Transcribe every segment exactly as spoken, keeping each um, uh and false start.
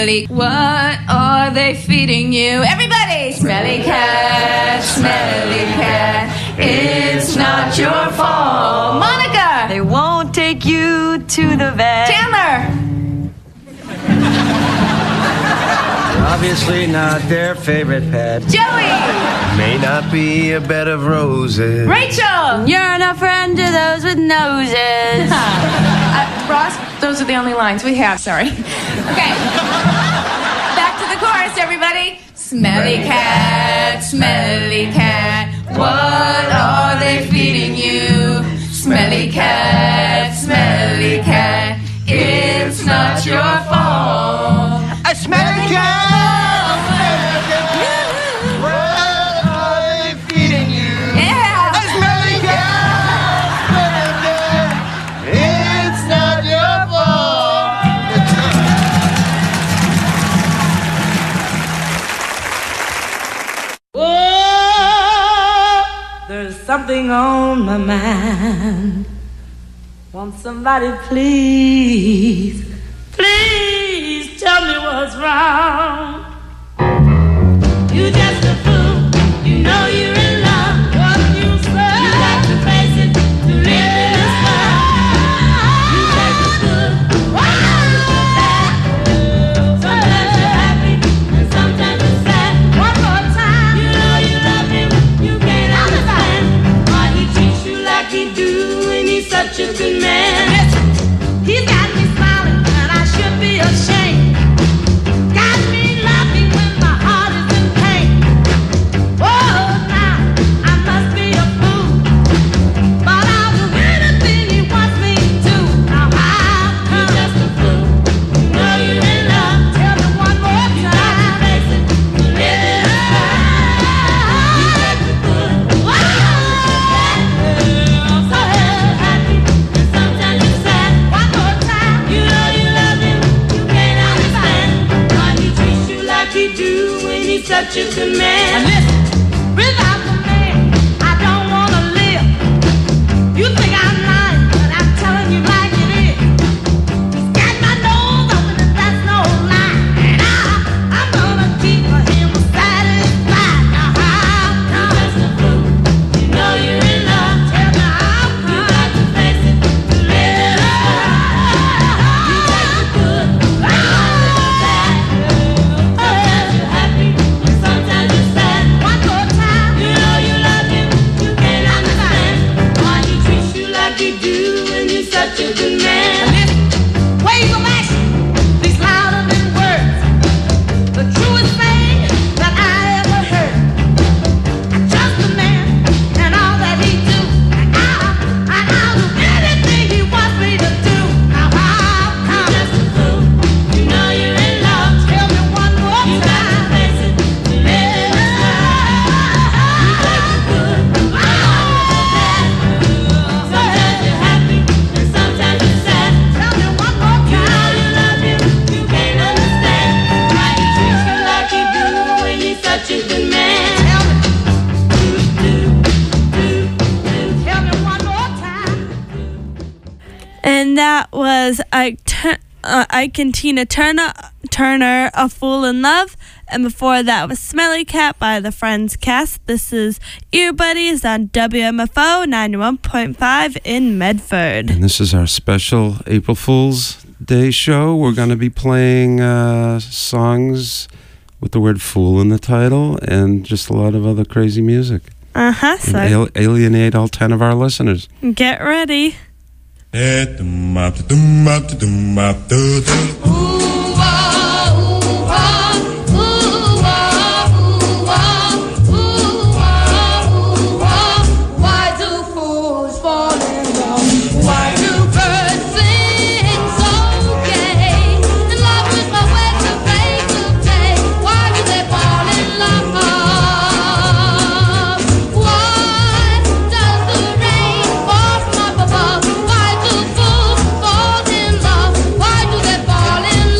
What are they feeding you? Everybody! Smelly cat, smelly cat, it's not your fault. Monica! They won't take you to the vet. Chandler! Obviously not their favorite pet. Joey! May not be a bed of roses. Rachel! You're no friend to those with noses. uh, Ross, those are the only lines we have, sorry. Okay. Back to the chorus, everybody. Smelly cat, smelly cat, what are they feeding you? Smelly cat, smelly cat, it's not your fault. A smelly cat! Something on my mind. Won't somebody please, please tell me what's wrong? You just a fool, you know you're in love. What you say? You got to face it, to live in this world. You take the good, sometimes you're happy, and sometimes you're sad. One more time, you know you love him, you can't understand. He do, and he's such a good man. He's got me smiling, and I should be ashamed. Got me laughing when my heart is in pain. Oh, now I must be a fool, but I'll do anything he wants me to. Now how come you're just a fool? You know you're in love. Tell me one more time. You got to face it, to live in the world. You take the good. Wow. Such a good man. And listen, without the man, I don't want to live. You think I'm lying, but I'm telling you like it is. He's got my nose open, and that's no lie. And I, I'm gonna keep him satisfied. Now how come? You're just a fool. You know you're in love. Tell me how come? You got to face it, to live in the world. You take the good, I know the bad. Sometimes you're happy. Sometimes you're sad. One more time. You know you love him. You can't understand why he treats you like he do when you're such a good man. Ways of action speaks louder than words. The truest thing that I ever heard. I trust the man and all that he do. And I, I, I'll do anything he wants me to do. Now how come? You're just a fool. You know you're in love. Tell me one more time. You got to face it. And that was Ike, Tur- uh, Ike and Tina Turner, Turner, A Fool in Love. And before that was Smelly Cat by the Friends Cast. This is Ear Buddies on W M F O ninety-one point five in Medford. And this is our special April Fool's Day show. We're going to be playing uh, songs with the word fool in the title and just a lot of other crazy music. Uh-huh. So and al- alienate all ten of our listeners. Get ready. Why do fools fall in love? Why do they fall in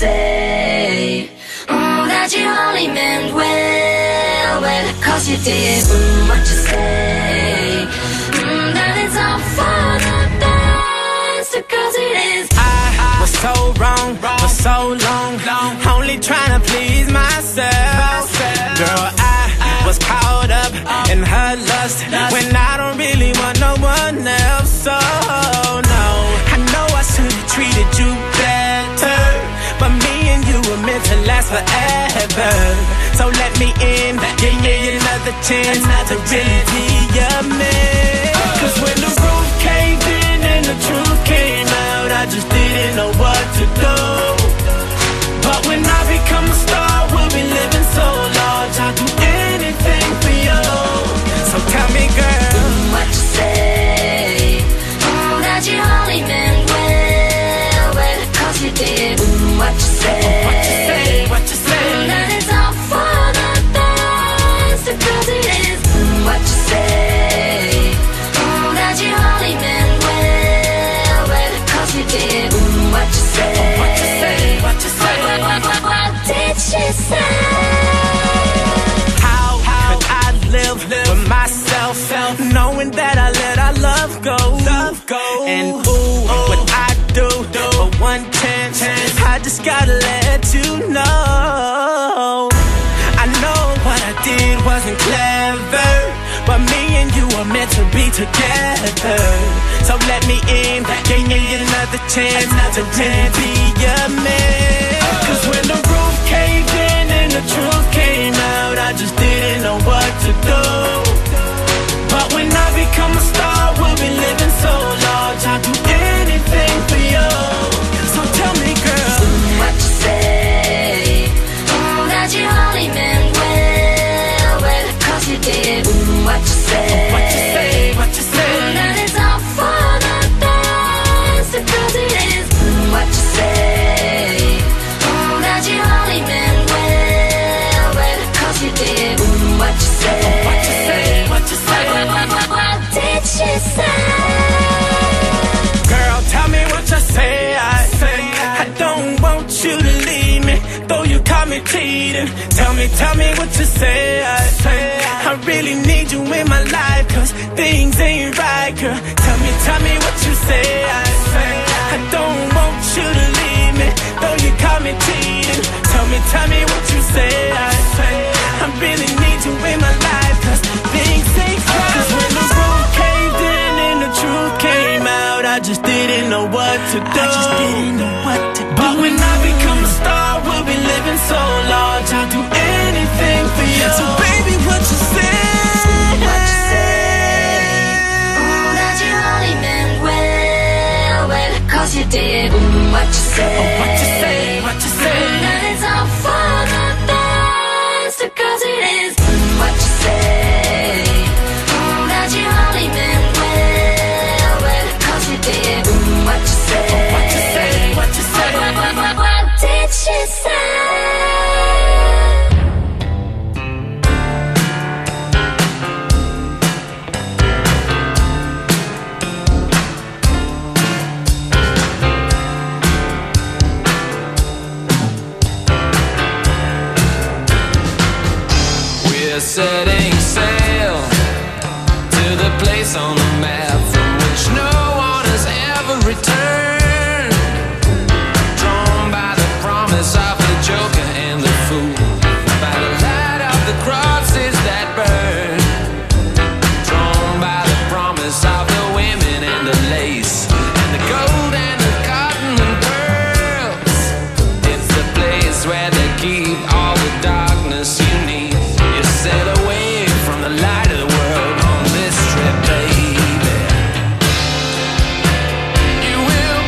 say? Mm, that you only meant well, well, cause you did. Mm, what you say? Mm, that it's all for the best, cause it is. I was so wrong for so long, only trying to please myself. Girl, I was caught up in her lust when I don't really want no one else. So no, I know I should have treated you better, but me and you were meant to last forever. So let me in, give me another chance to really be your man. Cause when the roof caved in and the truth came out, I just didn't know what to do. But when I become a star, we'll be living so large, I'll do anything for you. So tell me, girl, mm, what you say? Mm, that you only meant well, well, cause you did. Mm, what you say? What you say? What you say? Mm, that it's all for the best, cause it is. Mm, what you say? Mm, that you only meant well, well, cause you did. Mm, what you say? What you say? What you say? What, what, what, what did she say? How could I live with myself, knowing that I let our love go? And ooh, what I do for one chance, I just gotta let you know. I know what I did wasn't clever, but me and you are meant to be together. So let me in, give me another chance to really be your man. Cause when the roof caved in and the truth came out, I just didn't know what to do. But when I become a star, we'll be living so large, I'll do anything for you. So tell me, girl, mm, what you say? Mm, that you only meant well, well, cause you did. Mm, what you say? What you say? What you say? Mm, that it's all for the best, cause it is. Mm, what you say? Mm, that you only meant well, well, cause you did. Mm, what you say? What you say? What you say? What, what, what, what did she say? Girl, tell me what you say. I say I don't want you to leave me, though you caught me cheating. Tell me, tell me what you say. I say I really need you in my life, cause things ain't right, girl. Tell me, tell me what you say. I say I don't want you to leave me, though you caught me cheating. Tell me, tell me what you say. I say I really need you in my life, cause things ain't right. Cause when the roof caved in and the truth came out, I just didn't know what to do. I just didn't know what to do. But when I become a star, we'll be living so large, I'll do anything for you. So baby, what you say? What you say? Mm, that you only meant well, well, cause you did. Mm, what you say? Oh, what you say? What you say? Mm, that it's all for the best, cause it is. Mm, what you say? Mm, that you only meant well, well, cause you did. Mm, what you say? What you say? What you say? What, what, what, what did she say? We're setting sail to the place on the map from which no one has ever returned. Drawn by the promise of the joker and the fool, by the light of the crosses that burn. Drawn by the promise of the women and the lace, and the gold and the cotton and pearls. It's the place where they keep all the darkness you need. You sail away from the light of the world on this trip, baby. You will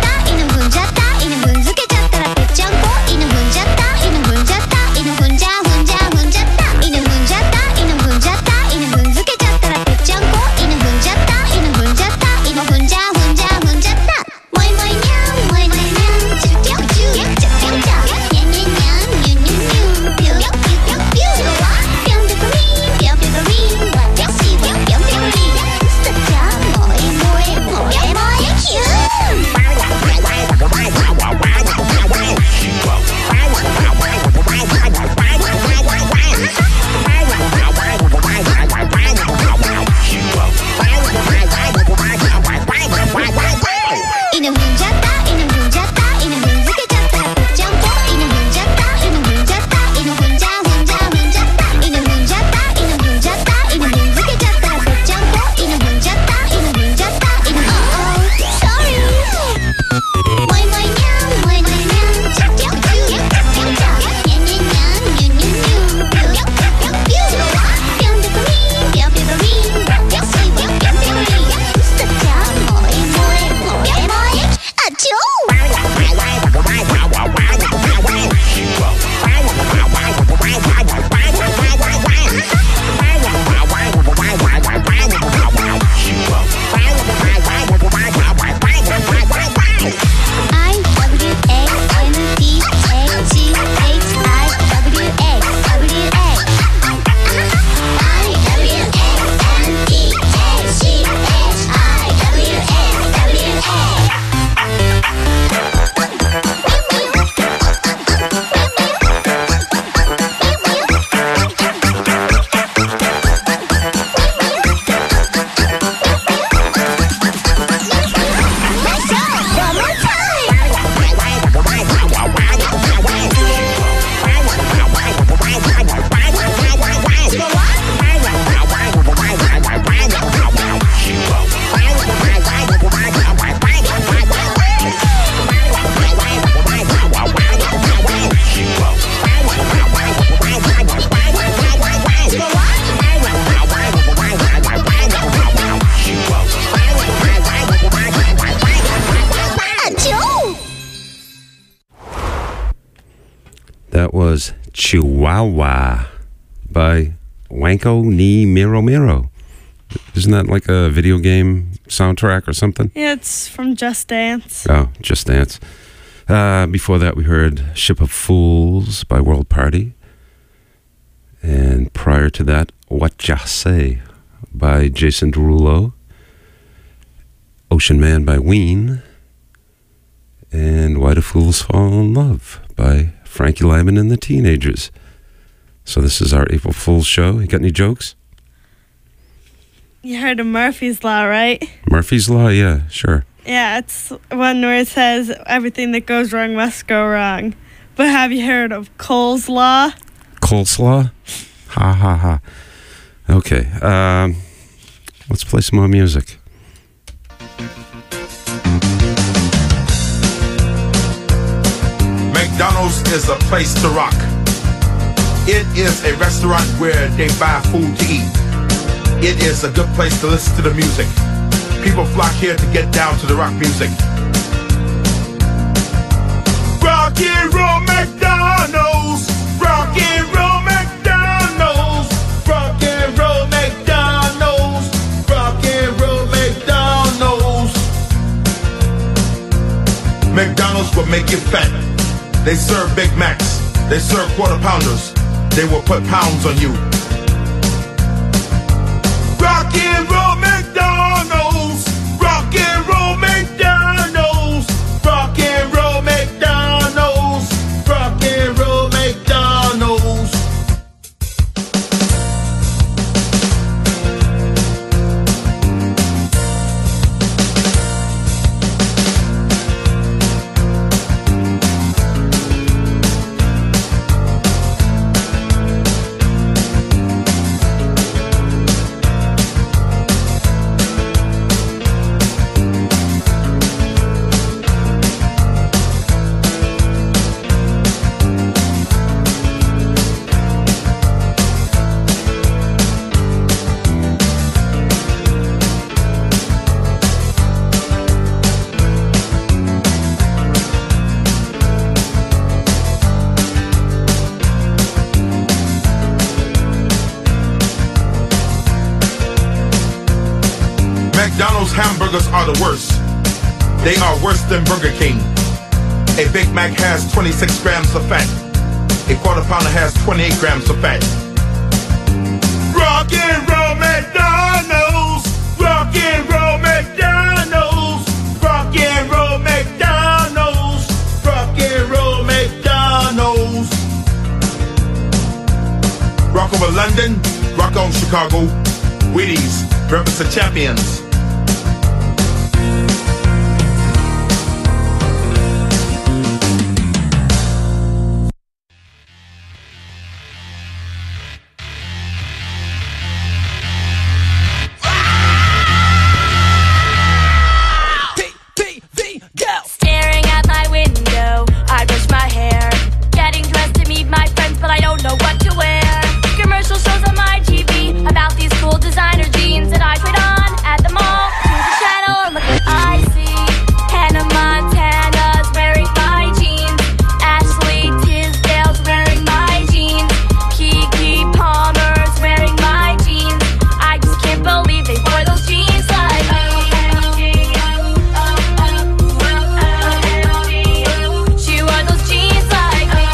That was Chihuahua by Wanko Ni Miro Miro. Isn't that like a video game soundtrack or something? Yeah, it's from Just Dance. Oh, Just Dance. Uh, before that, we heard Ship of Fools by World Party. And prior to that, What Ya Say by Jason Derulo. Ocean Man by Ween. And Why Do Fools Fall in Love by Frankie Lyman and the Teenagers. So this is our April Fool's show. You got any jokes? You heard of Murphy's Law, right? Murphy's Law, yeah, sure. Yeah, it's one where it says everything that goes wrong must go wrong. But have you heard of Cole's Law? Coleslaw? Ha ha ha. Okay, um, let's play some more music. McDonald's is a place to rock. It is a restaurant where they buy food to eat. It is a good place to listen to the music. People flock here to get down to the rock music. Rock and roll McDonald's. Rock and roll McDonald's. Rock and roll McDonald's. Rock and roll McDonald's. McDonald's will make you fat. They serve Big Macs. They serve quarter pounders. They will put pounds on you. Rock and roll McDonald's. Rock and roll McDonald's. Rock and roll McDonald's. Rock and roll McDonald's. are the worst. They are worse than Burger King. A Big Mac has twenty-six grams of fat. A quarter pounder has twenty-eight grams of fat. Rock and roll McDonald's. Rock and roll McDonald's. Rock and roll McDonald's. Rock and roll McDonald's. Rock over London. Rock on Chicago. Wheaties. Breakfast of Champions. Staring at my window, I brush my hair. Getting dressed to meet my friends, but I don't know what to wear. Commercial shows on my T V about these cool designer jeans that I tried on at the mall. Choose the channel and look what I see. Hannah Montana's wearing my jeans. Ashley Tisdale's wearing my jeans. Keke Palmer's wearing my jeans. I just can't believe they wore those jeans like me. She wore those jeans like me.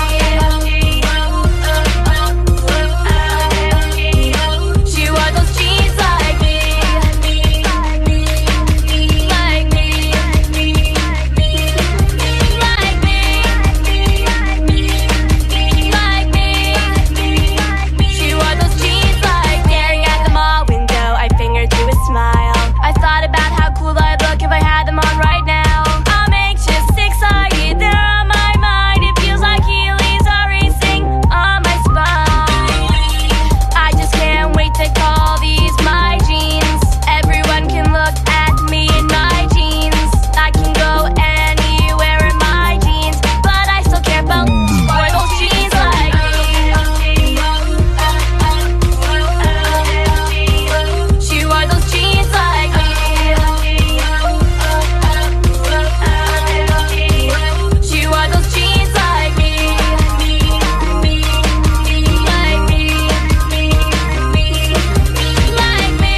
She wore those jeans like me. Like me. Like me. Like me. She wore those jeans like. Staring at the mall window, I fingered through a smile. I thought about how cool I'd look if I had them on right now. I'm anxious, excited, they're on my mind. It feels like Heelys are racing on my spine. I just can't wait to call these my jeans. Everyone can look at me in my jeans. I can go anywhere in my jeans, but I still can't believe wear those jeans like me. She wore those jeans like me. She wore those jeans like me. Like me. Like me.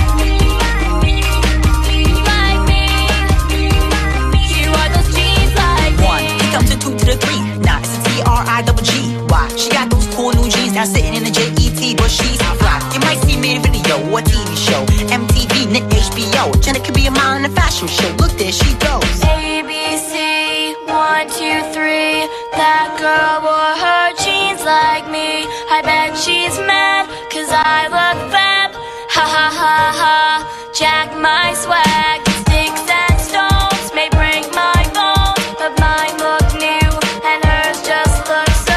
Like me. She wore those jeans like me. One, he comes to two to the three. Nah, it's a T R I double G. Why? She got those cool new jeans now sitting in the J E T, but she's fly. You might see me in a video or a T V show. M T V, Nick, H B O. Jenna could be a model in a fashion show. Look, there she goes. A, B, C, one, two, three. That girl wore her jeans like me. I bet she's mad, cause I look fab. Ha ha ha ha, jack my swag. Sticks and stones may break my bones, but mine look new, and hers just looks so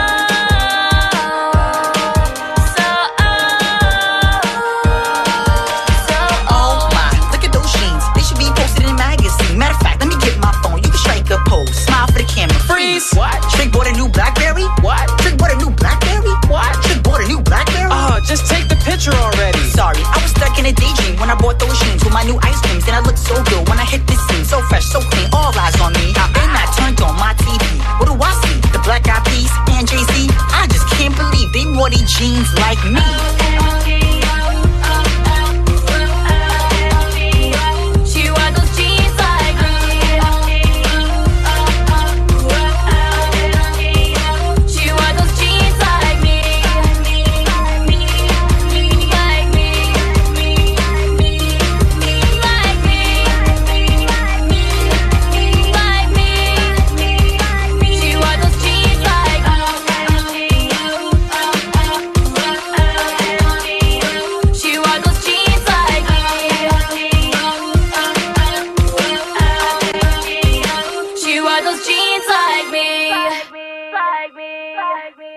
old. So old. So Oh old. my, look at those jeans. They should be posted in a magazine. Matter of fact, let me get my phone. You can strike a pose. Smile for the camera. Freeze. What? Trick bought a new Blackberry? What? Trick bought a new Blackberry? What? Trick bought a new Blackberry? Oh, just take the picture already. Sorry, I was stuck in a daydream when I bought those jeans with my new ice creams. And I looked so good when I hit this scene. So fresh, so clean, all eyes on me. Now, and I turned on my T V. What do I see? The Black Eyed Peas and Jay-Z. I just can't believe they wore these jeans like me. She wore those jeans like me. She wore those jeans like me. Like me. Like me. Like me. She wore those jeans like me. She wore those jeans like me. She wore those jeans like me. Like me. Like me.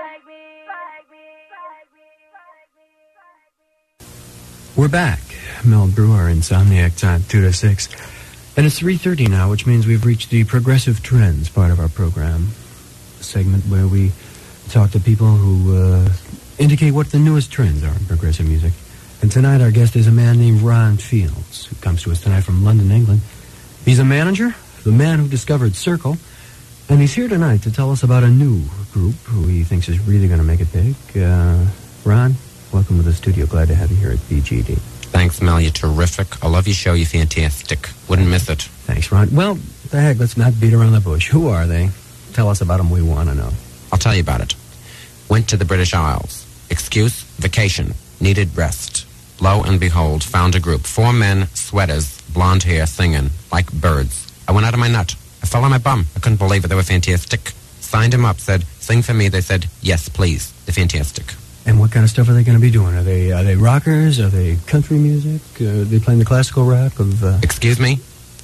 We're back. Mel Brewer, Insomniac Time, two to six. And it's three thirty now, which means we've reached the Progressive Trends part of our program. A segment where we talk to people who uh, indicate what the newest trends are in progressive music. And tonight our guest is a man named Ron Fields, who comes to us tonight from London, England. He's a manager, the man who discovered Circle, and he's here tonight to tell us about a new group who he thinks is really going to make it big. Uh, Ron, welcome to the studio. Glad to have you here at B G D. Thanks, Mel. You're terrific. I love your show. You're fantastic. Wouldn't miss it. Thanks, Ron. Well, the heck, let's not beat around the bush. Who are they? Tell us about them. We want to know. I'll tell you about it. Went to the British Isles. Excuse, vacation. Needed rest. Lo and behold, found a group. Four men, sweaters, blonde hair, singing like birds. I went out of my nut. I fell on my bum. I couldn't believe it. They were fantastic. Signed him up, said, sing for me. They said, yes, please. They're fantastic. And what kind of stuff are they going to be doing? Are they are they rockers? Are they country music? Uh, are they playing the classical rock of... Uh... Excuse me?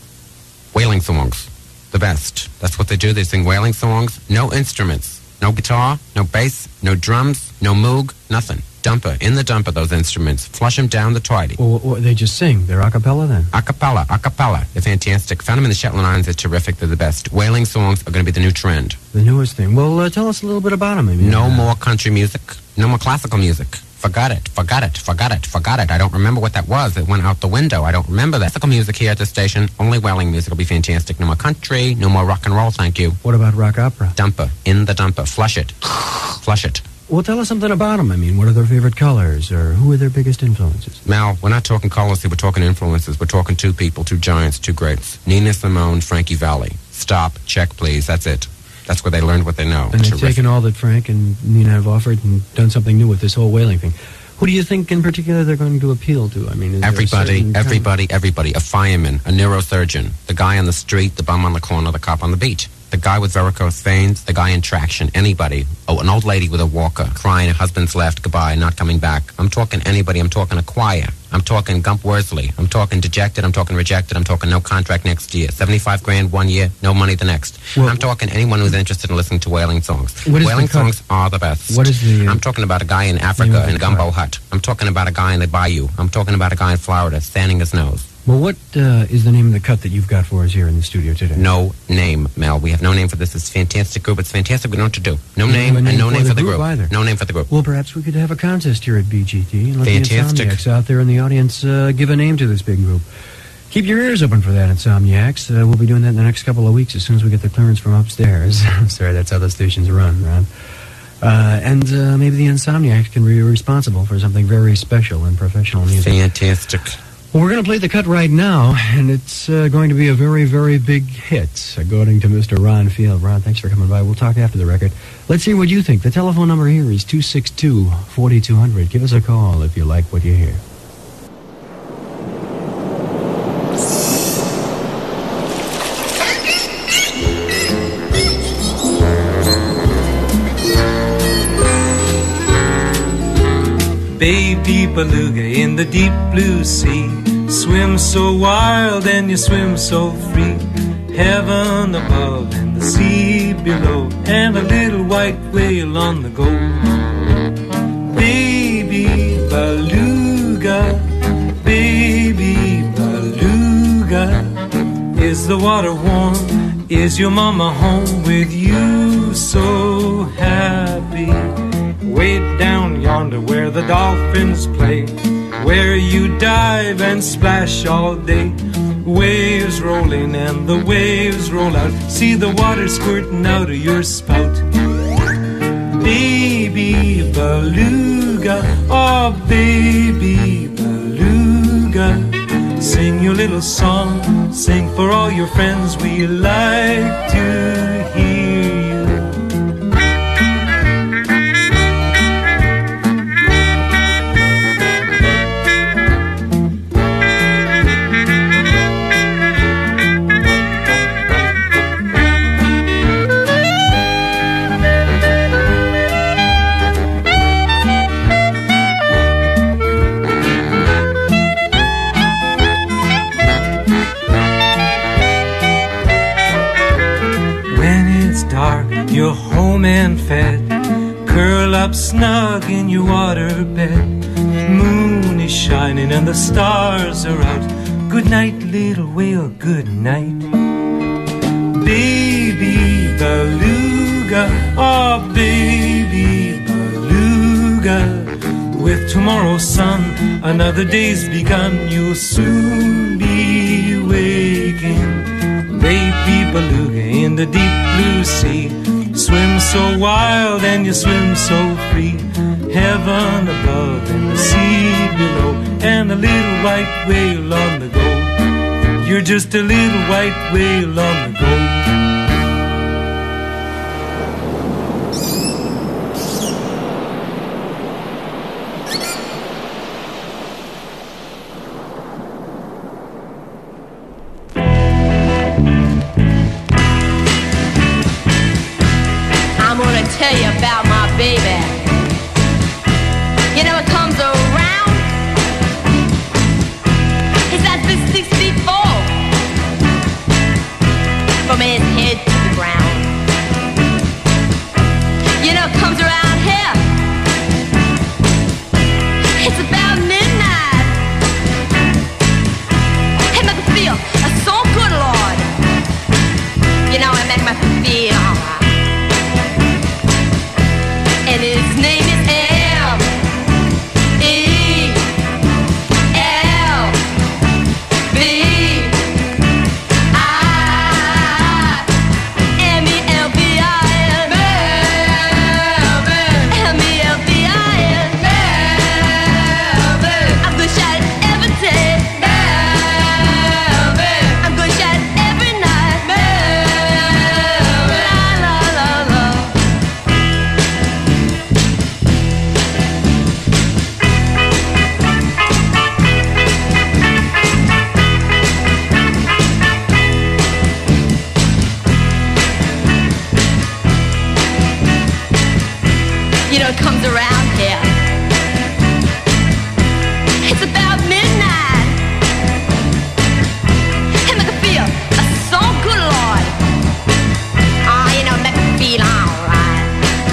Wailing songs. The best. That's what they do. They sing wailing songs. No instruments. No guitar, no bass, no drums, no moog, nothing. Dumper. In the dumper, those instruments. Flush them down the toilet. Or, or they just sing. They're a cappella then? A cappella. A cappella. They're fantastic. Found them in the Shetland Islands. They're terrific. They're the best. Wailing songs are going to be the new trend. The newest thing. Well, uh, tell us a little bit about them. Maybe. No uh, more country music. No more classical music. Forgot it. Forgot it. Forgot it. Forgot it. I don't remember what that was. It went out the window. I don't remember that. Classical music here at the station. Only wailing music will be fantastic. No more country. No more rock and roll. Thank you. What about rock opera? Dumper. In the dumper. Flush it. Flush it. Well, tell us something about them. I mean, what are their favorite colors, or who are their biggest influences? Mal, we're not talking colors here. We're talking influences. We're talking two people, two giants, two greats. Nina Simone, Frankie Valli. Stop. Check, please. That's it. That's where they learned what they know. And they've taken all that Frank and Nina have offered and done something new with this whole whaling thing. Who do you think in particular they're going to appeal to? I mean, is everybody, everybody, everybody. A fireman, a neurosurgeon, the guy on the street, the bum on the corner, the cop on the beach. The guy with varicose veins, the guy in traction, anybody. Oh, an old lady with a walker, crying, her husband's left, goodbye, not coming back. I'm talking anybody. I'm talking a choir. I'm talking Gump Worsley. I'm talking dejected. I'm talking rejected. I'm talking no contract next year. seventy-five grand one year, no money the next. Well, I'm talking anyone who's interested in listening to wailing songs. What is Wailing the cut- songs are the best. What is the... Uh, I'm talking about a guy in Africa in a gumbo hut. I'm talking about a guy in the bayou. I'm talking about a guy in Florida standing his nose. Well, what uh, is the name of the cut that you've got for us here in the studio today? No name, Mel. We have no name for this. It's a fantastic group. It's fantastic. We know what to do. No You name, don't have a and no for name the for the group group. either. No name for the group. Well, perhaps we could have a contest here at B G T and let Fantastic. the Insomniacs out there in the audience uh, give a name to this big group. Keep your ears open for that, Insomniacs. Uh, we'll be doing that in the next couple of weeks as soon as we get the clearance from upstairs. I'm sorry, that's how the stations run, Ron. Uh, and uh, maybe the Insomniacs can be responsible for something very special and professional music. Fantastic. Well, we're going to play the cut right now, and it's uh, going to be a very, very big hit, according to Mister Ron Field. Ron, thanks for coming by. We'll talk after the record. Let's hear what you think. The telephone number here is two six two, four two zero zero. Give us a call if you like what you hear. Baby beluga in the deep blue sea, swim so wild and you swim so free. Heaven above and the sea below, and a little white whale on the go. Baby beluga, baby beluga, is the water warm? Is your mama home with you so happy? Way down yonder where the dolphins play, where you dive and splash all day. Waves rolling and the waves roll out, see the water squirting out of your spout. Baby beluga, oh baby beluga, sing your little song, sing for all your friends, we like to hear you. You're home and fed, curl up snug in your water bed. Moon is shining and the stars are out. Good night, little whale, good night. Baby beluga, oh baby beluga, with tomorrow's sun, another day's begun. You'll soon be waking. Baby beluga in the deep blue sea, swim so wild and you swim so free. Heaven above and the sea below, and a little white whale on the go. You're just a little white whale on the go. I'm gonna tell you about my baby. You know it comes around. He's at this six feet four, from his head to the ground. You know it comes around here. It's about midnight. It makes me feel so good, Lord. You know it makes me feel alright. And his name is M E L B I M E L B I N Melvin M E L B I N Melvin I'm gonna shout it every day Melvin I'm gonna shout it every night Melvin La la la la. You know it comes around here. It's about midnight. It make me feel so good, Lord. Ah, you know, it make me feel alright.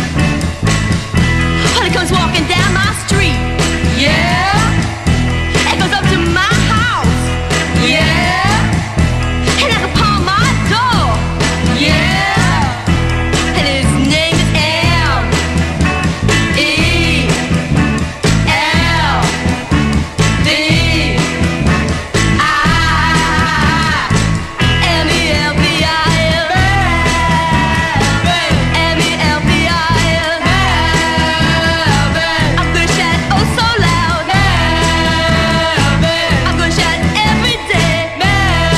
Well, it comes walking down my street. Yeah. It goes up to my house. Yeah. And knocks upon my door. Yeah. And his name is M E L D I M E L B I N M E L B I N I'm gonna shout oh so loud I'm gonna shout every day La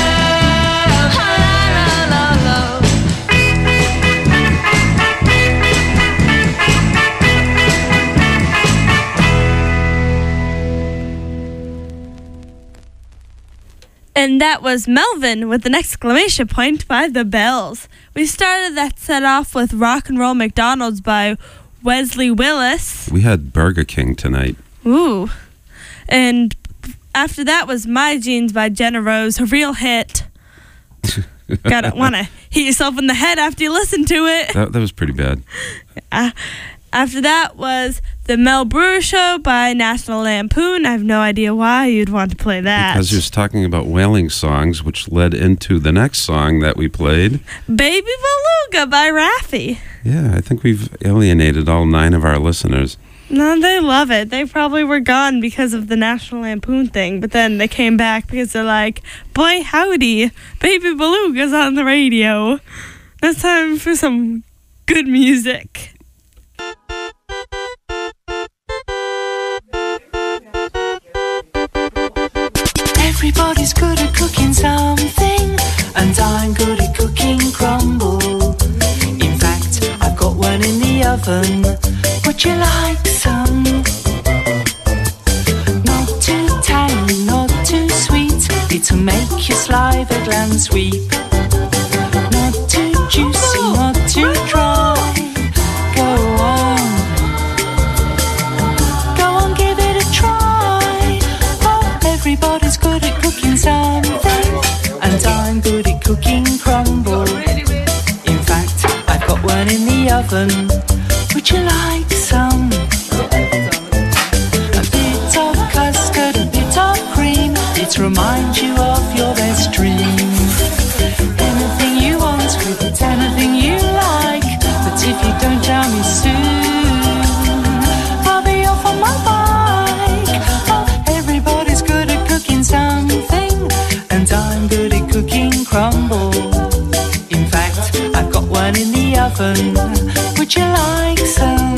la la la. And that was Melvin with an exclamation point by the Bells. We started that set off with Rock and Roll McDonald's by Wesley Willis. We had Burger King tonight. Ooh. And after that was My Jeans by Jenna Rose, a real hit. Gotta wanna hit yourself in the head after you listen to it. That, that was pretty bad. Uh, after that was The Mel Brewer Show by National Lampoon. I have no idea why you'd want to play that. Because he was talking about whaling songs, which led into the next song that we played. Baby Beluga by Raffi. Yeah, I think we've alienated all nine of our listeners. No, they love it. They probably were gone because of the National Lampoon thing, but then they came back because they're like, boy, howdy, Baby Beluga's on the radio. It's time for some good music. Everybody's good at cooking something, and I'm good at cooking crumble. In fact, I've got one in the oven. Would you like some? Not too tangy, not too sweet. It'll make your saliva gland sweep. Not too juicy, not too dry. Go on. Go on, give it a try. Oh, everybody's good at cooking something, and I'm good at cooking crumble. In fact, I've got one in the oven. Would you like some? A bit of custard, a bit of cream. It reminds you of your best dream. Anything you want with it, anything you like. But if you don't tell me soon, I'll be off on my bike. Oh, everybody's good at cooking something, and I'm good at cooking crumble. In fact, I've got one in the oven. muffin. Would you like some?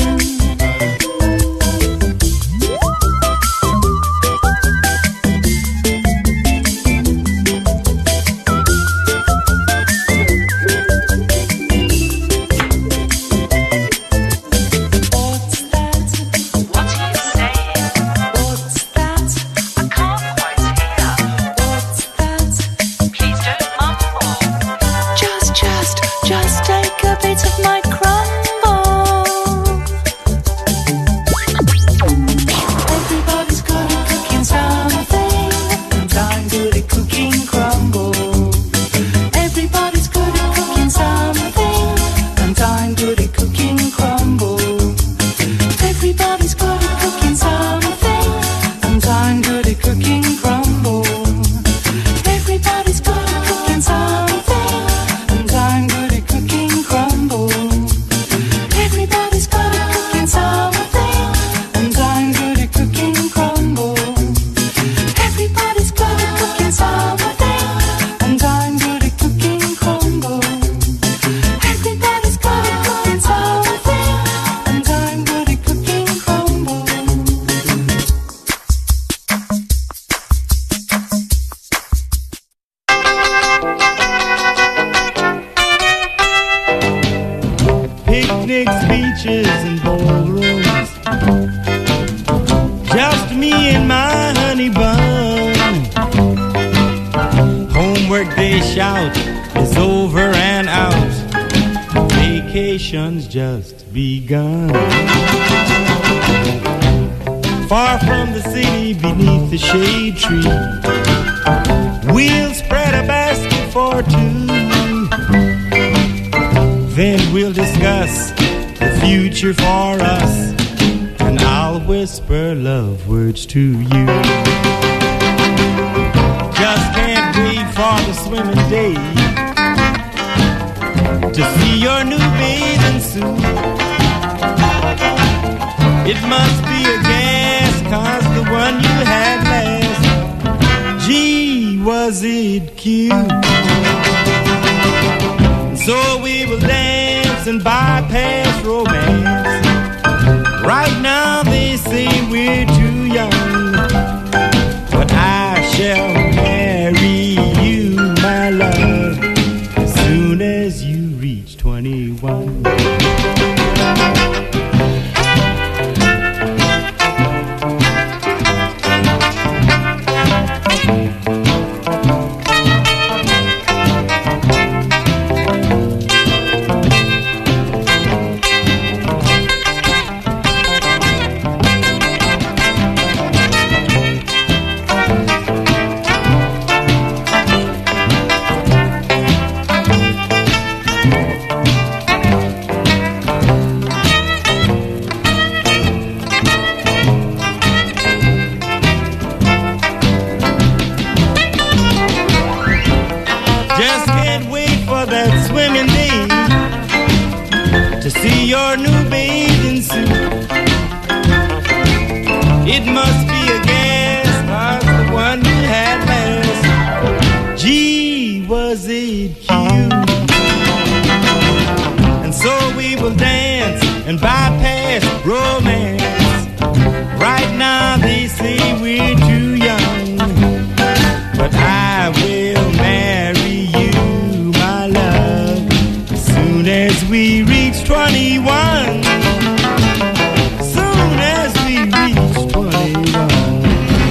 Just begun. Far from the city, beneath the shade tree, we'll spread a basket for two. Then we'll discuss the future for us, and I'll whisper love words to you. Just can't wait for the swimming day to see your new bathing suit. It must be a gas, cause the one you had last, gee, was it cute. So we will dance and bypass romance. Right now they say we're too young, but I shall marry you, my love, as soon as you reach twenty-one. Your new bathing suit. It must be a gas, cause the one you had last, gee, was it cute. And so we will dance and bypass romance. Right now they say we're too young, but I will marry you, my love, as soon as we reach twenty-one. Soon as we reach twenty-one.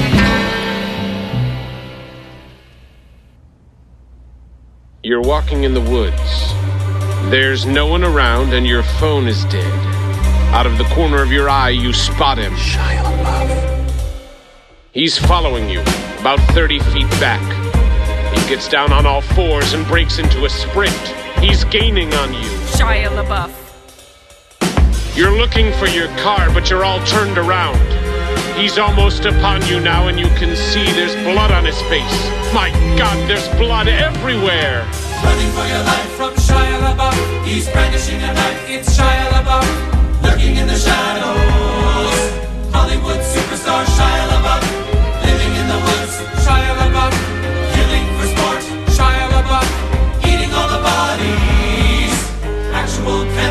You're walking in the woods. There's no one around and your phone is dead. Out of the corner of your eye, you spot him. Shia LaBeouf. He's following you, about thirty feet back. He gets down on all fours and breaks into a sprint. He's gaining on you. Shia LaBeouf. You're looking for your car, but you're all turned around. He's almost upon you now, and you can see there's blood on his face. My God, there's blood everywhere. Running for your life from Shia LaBeouf. He's brandishing a knife, it's Shia LaBeouf. Lurking in the shadows. Hollywood superstar Shia LaBeouf. Living in the woods, Shia LaBeouf. Killing for sport, Shia LaBeouf. Eating all the bodies. Actual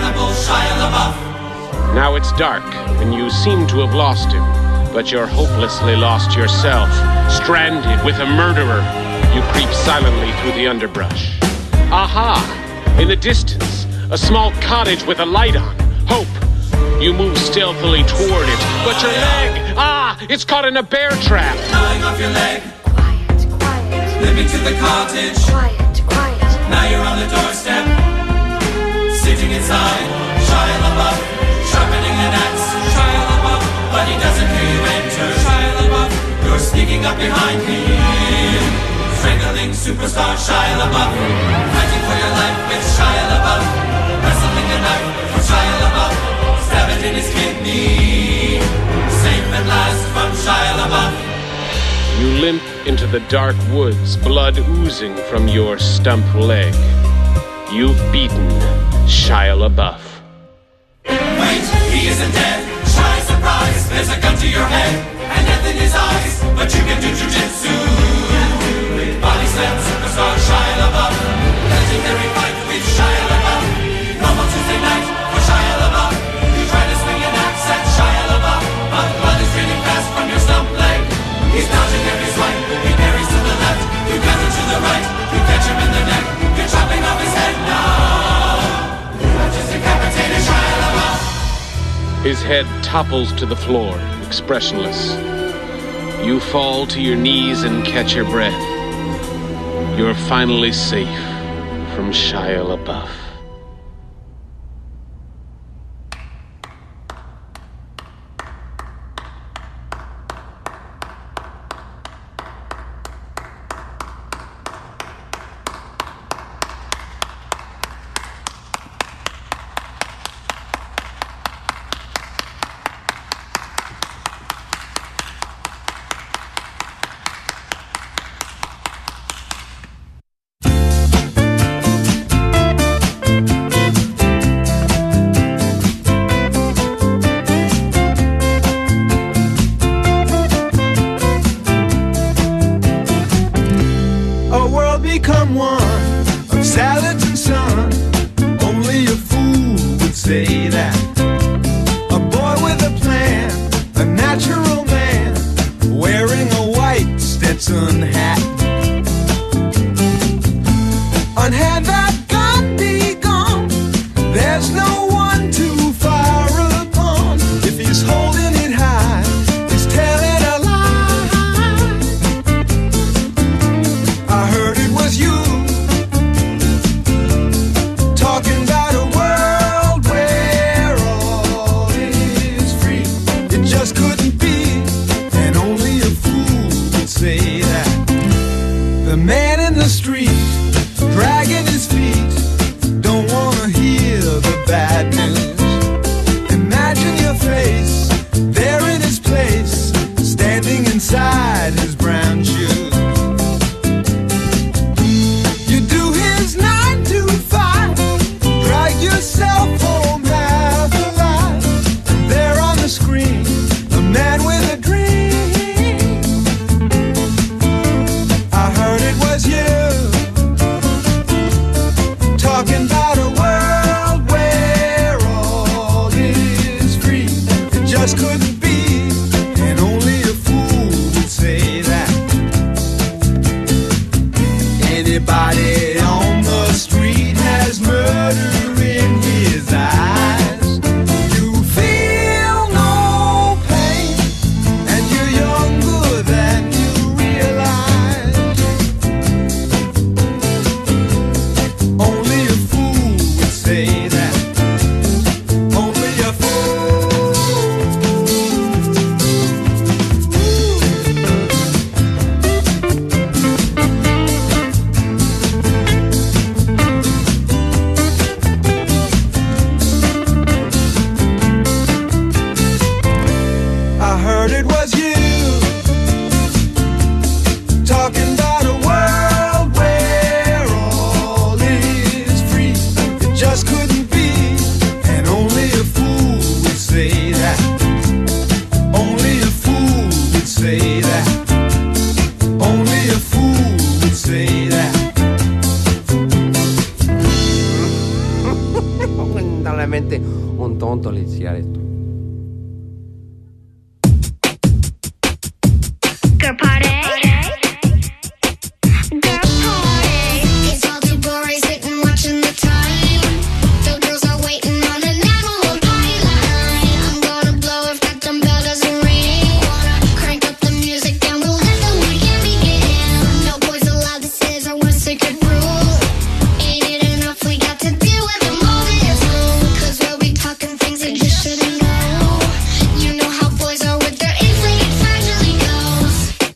Shia LaBeouf. Now it's dark, and you seem to have lost him, but you're hopelessly lost yourself, stranded with a murderer. You creep silently through the underbrush. Aha! In the distance, a small cottage with a light on. Hope. You move stealthily toward it, but your leg, ah, it's caught in a bear trap. Gnawing off your leg. Quiet, quiet. Living to the cottage. Quiet, quiet. Now you're on the doorstep. Sitting inside. Shia LaBeouf. Sharpening an axe. Shia LaBeouf. But he doesn't hear you enter. Shia LaBeouf. You're sneaking up behind him. Strangling superstar Shia LaBeouf. Fighting for your life with Shia LaBeouf. Wrestling a knife from Shia LaBeouf. Stab it in his kidney. Safe at last from Shia LaBeouf. You limp into the dark woods, blood oozing from your stump leg. You've beaten Shia LaBeouf. Wait, he isn't dead. Shy surprise, there's a gun to your head and death in his eyes, but you can do jujitsu. Body slam superstar Shia LaBeouf. Legendary fight with Shia LaBeouf. Normal Tuesday night for Shia LaBeouf. You try to swing an axe at Shia LaBeouf, but blood is draining fast from your stump leg. He's dodging every swipe. He parries to the left. You counter to the right. You catch him in the neck. You're chopping off his head now. Not just decapitated Shia LaBeouf. His head topples to the floor, expressionless. You fall to your knees and catch your breath. You're finally safe from Shia LaBeouf. Become one of salads and sun. Only a fool would say that. A boy with a plan, a natural man, wearing a white Stetson hat. Unhand that gun, be gone. There's no one to fire upon. If he's holding it high, he's telling a lie. I heard it was you talking about a world where all is free. It just couldn't be, and only a fool would say that. The man in the street dragging his feet, don't wanna hear the bad. verdaderamente un tonto al iniciar esto. Girl party. Girl party. It's all too boring sitting watching the time. The girls are waiting on the nine one one party line. I'm gonna blow if that dumbbell doesn't ring. Wanna crank up the music and we'll let the weekend begin. No boys allowed, this is our one secret rule. Ain't it enough, we got to deal with them all this room. Cause we'll be talking things that you shouldn't know. You know how boys are with their inflated fragile egos.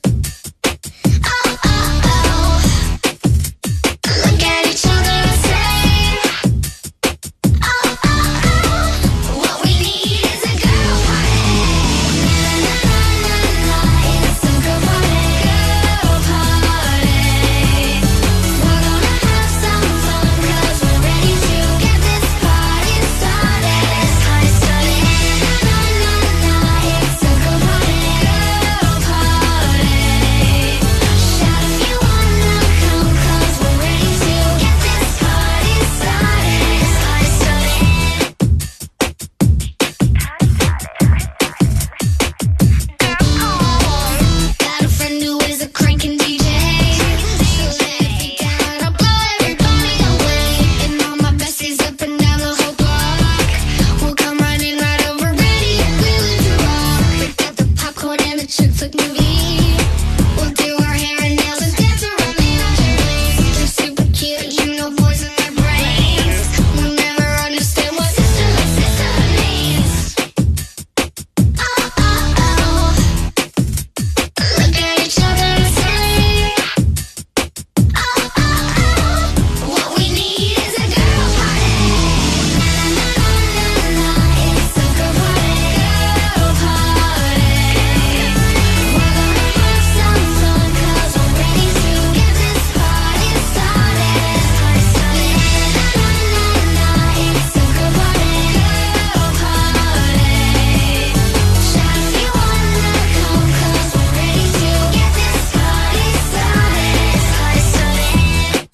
Look at each other and say, oh, oh, oh. What we need is a girl party. Na, na, na, na, na. It's a girl party. Girl party. We're gonna have some fun cause we're ready to get this party started. This party started. Na, na, na, na. It's a girl party. Girl party. Shout if you wanna come cause we're ready to get this party started. This party started. Got a friend who is a cranking D J. She'll let it beat down, I'll blow everybody away. And all my besties up and down the whole block. We'll come running right over, ready and willing to rock. Pick up the popcorn and the chick flick movie. We'll do our hair and nails and dance around the afterlife. They're super cute, you know, boys in their brains. We'll never understand what sister like sister means. Oh, oh, oh. Look at each other and say, oh, oh, oh. What we need is a girl party. Na, na, na, na, na. It's a girl party. Girl party. We're gonna have some fun cause we're ready to get this party started. Party started. Na, na, na, na. It's a girl party. Girl party. Shout if you wanna come cause we're ready to get this party started. Party started.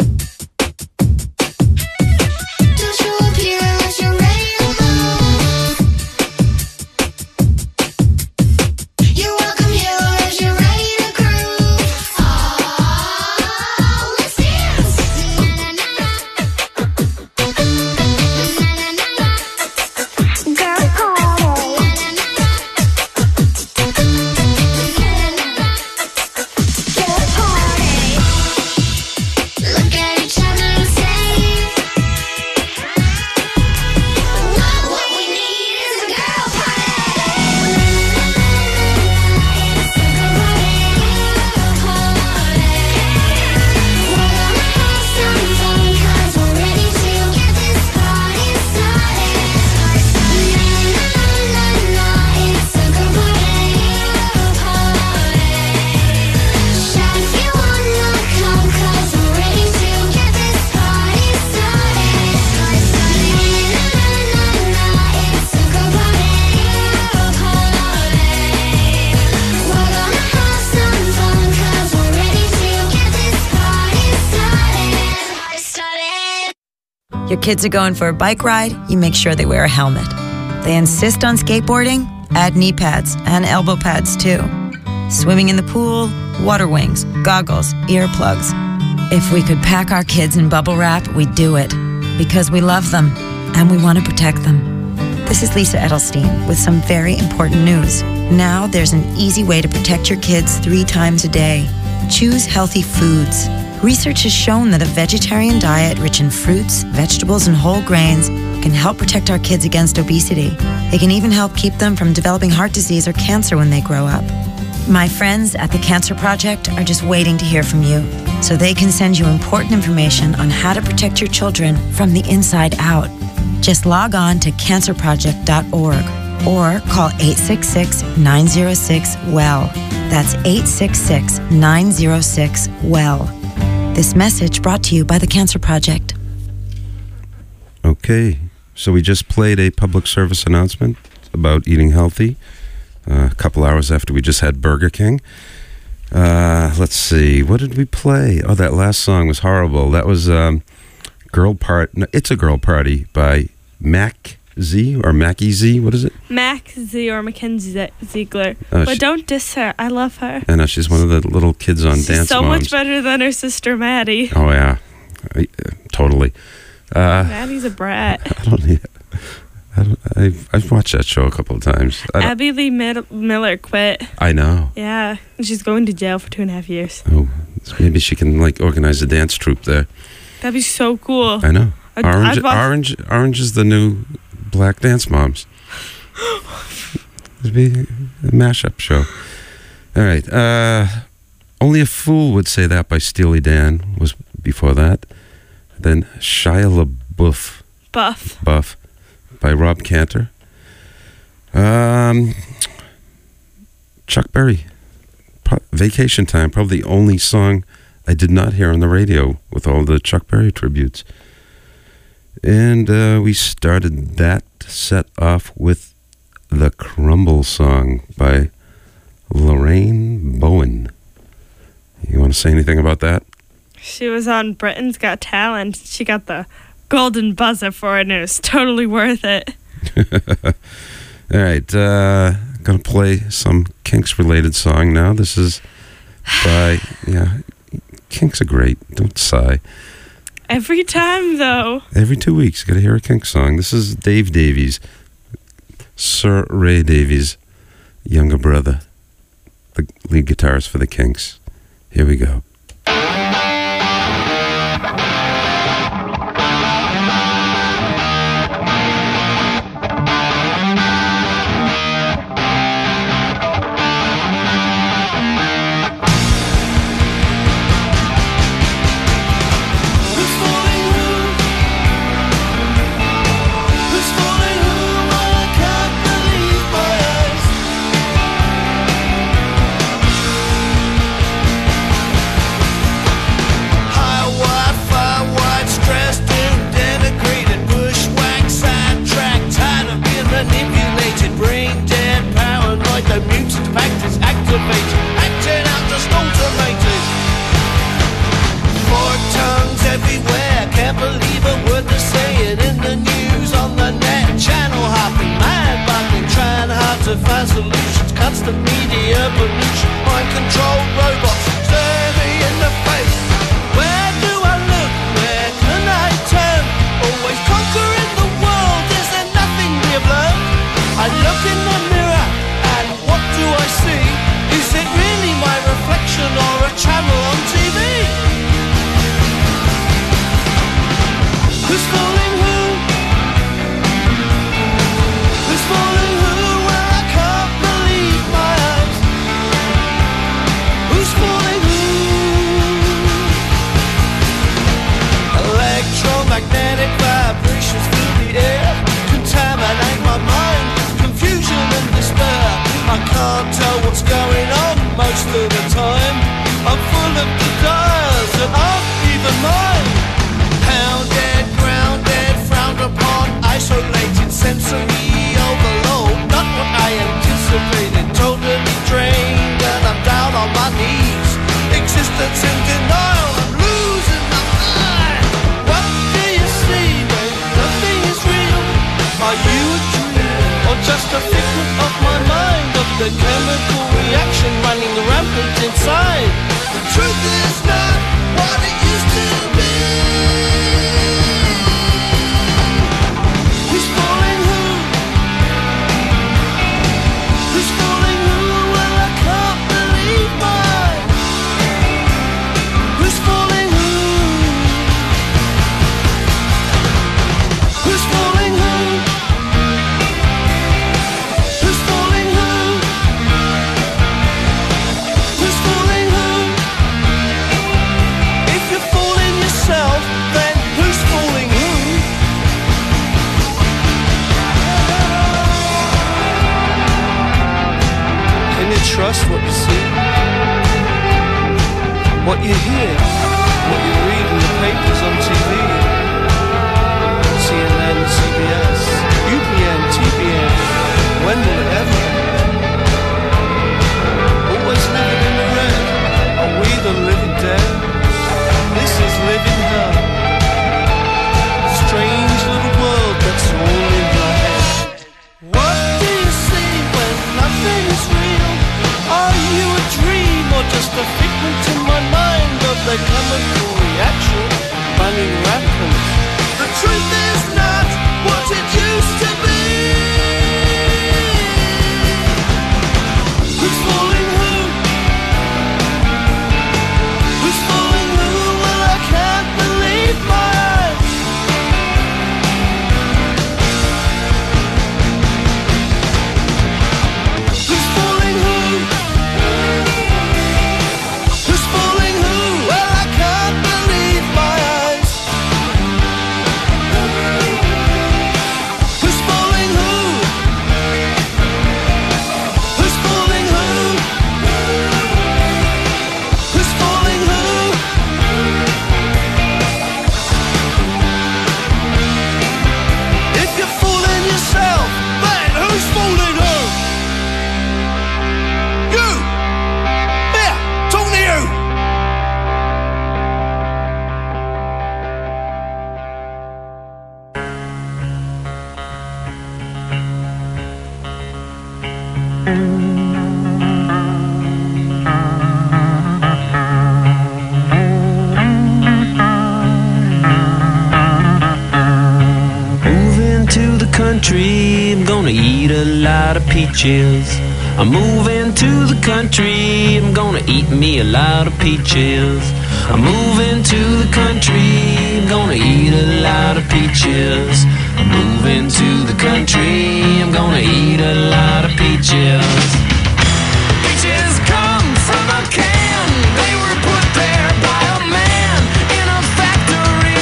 Don't show up here unless you're ready to move. You're welcome here unless you're ready to groove. Oh, let's dance. Na, na, na, na. Na, na, na, na. Girl party. Na, na, na, na. Girl party. Look at each other and say, what, what we need is a girl party. It's a girl party. We're gonna have some fun cause we're ready to get this party started. Na, na, na, na. It's a girl party. Shout if you wanna come cause we're ready to get this party started. Na, na, na, na. It's a girl party. We're gonna have some fun cause we're ready to get this party started. Party started. Your kids are going for a bike ride, you make sure they wear a helmet. They insist on skateboarding, add knee pads and elbow pads too. Swimming in the pool, water wings, goggles, earplugs. If we could pack our kids in bubble wrap, we'd do it. Because we love them and we want to protect them. This is Lisa Edelstein with some very important news. Now there's an easy way to protect your kids three times a day. Choose healthy foods. Research has shown that a vegetarian diet rich in fruits, vegetables, and whole grains can help protect our kids against obesity. It can even help keep them from developing heart disease or cancer when they grow up. My friends at the Cancer Project are just waiting to hear from you so they can send you important information on how to protect your children from the inside out. Just log on to cancer project dot org or call eight six six, nine zero six, W E L L. That's eight six six, nine zero six, W E L L. This message brought to you by the Cancer Project. Okay, so we just played a public service announcement about eating healthy uh, a couple hours after we just had Burger King. Uh, let's see, what did we play? Oh, that last song was horrible. That was um, Girl Part. No, It's a Girl Party by Mac Z or Mackie Z? What is it? Mac Z or Mackenzie Ziegler. Oh, but she- don't diss her. I love her. I know she's one of the little kids on She's Dance so Moms. much better than her sister Maddie. Oh yeah, I, uh, totally. Uh, Maddie's a brat. I don't. need- I don't I've, I've watched that show a couple of times. I, don't- Abby Lee Mid- Miller quit. I know. Yeah, and she's going to jail for two and a half years. Oh, so maybe she can like organize a dance troupe there. That'd be so cool. I know. I'd- Orange, I'd watch- orange, orange is the new Black Dance Moms. It'd be a mashup show. All right. Uh, Only a Fool Would Say That by Steely Dan was before that. Then Shia LaBeouf. Buff. Buff by Rob Cantor. Um, Chuck Berry. Pro- Vacation Time, probably the only song I did not hear on the radio with all the Chuck Berry tributes. And uh, we started that set off with the Crumble Song by Lorraine Bowen. You want to say anything about that? She was on Britain's Got Talent. She got the golden buzzer for it, and it was totally worth it. All right, uh, gonna play some Kinks-related song now. This is by, yeah, Kinks are great. Don't sigh. Every time, though. Every two weeks, gotta hear a Kinks song. This is Dave Davies, Sir Ray Davies' younger brother, the lead guitarist for the Kinks. Here we go. Find solutions, constant media pollution, mind controlled robots stare me in the face. Where do I look? Where can I turn? Always conquering the world, is there nothing we have learned? I look in the mirror and what do I see? Is it really my reflection or a channel on T V? Who's fooling who? Who's fooling who? Electromagnetic vibrations fill the air, contaminate my mind with confusion and despair. I can't tell what's going on most of the time. I'm full of desires that aren't even mine. Hounded, grounded, frowned upon, isolated, sensory overload. Not what I anticipated, totally drained, and I'm down on my knees. Existence in denial, I'm losing my mind. What do you see when nothing is real? Are you a dream or just a figment of my mind? Of the chemical reaction running rampant inside. The truth is not what it used to be. Who's fooling who? Who's fooling who? Well, I can't believe mine. Who's fooling who? Who's fooling who? Who's fooling who? Who's fooling who? If you're fooling yourself, then who's fooling who? Can you trust what you see? What you hear? What you read in the papers on T V? C N N, C B S, U P N, T V N. When will it ever end? Always living in the red. Are we the living dead? This is living hell. Strange little world that's all in my head. Moving to the country, I'm gonna eat a lot of peaches. I'm moving to the country, I'm gonna eat me a lot of peaches. I'm moving to the country, I'm gonna eat a lot of peaches. I'm moving to the country, I'm gonna eat a lot of peaches. Peaches come from a can, they were put there by a man in a factory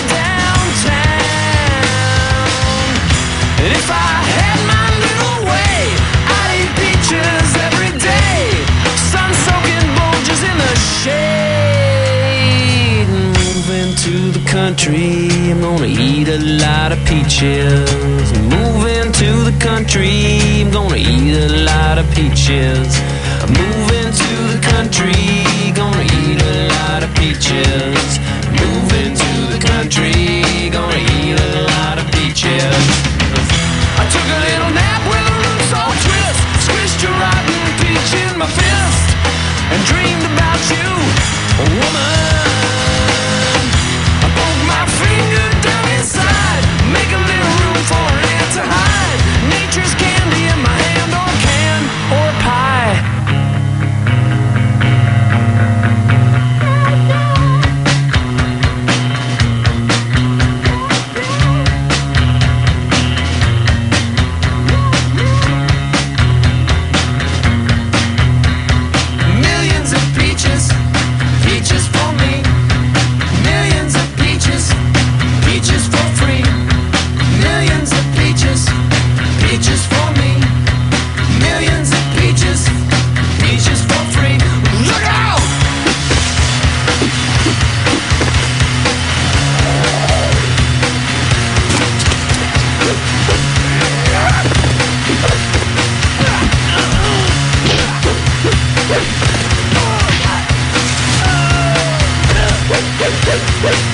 downtown. And if I had my little way, I'd eat peaches every day. Sun-soaking bulges in the shade. Moving to the country, I'm gonna eat a lot of peaches. Moving to the country, I'm gonna eat a lot of peaches. Moving to the country, gonna eat a lot of peaches. Moving to the country, gonna eat a lot of peaches. I took a little nap with a roots all twist, squished a rotten peach in my fist, and dreamed about you, a woman. I poke my finger down inside, make a little room for an ant to hide. Nature's candy in my hand, or can, or pie. Millions of peaches, peaches for me. Millions of peaches, peaches for free. Millions of peaches, peaches for me. Millions of peaches, peaches for free. Look out! Wait, wait, wait, wait.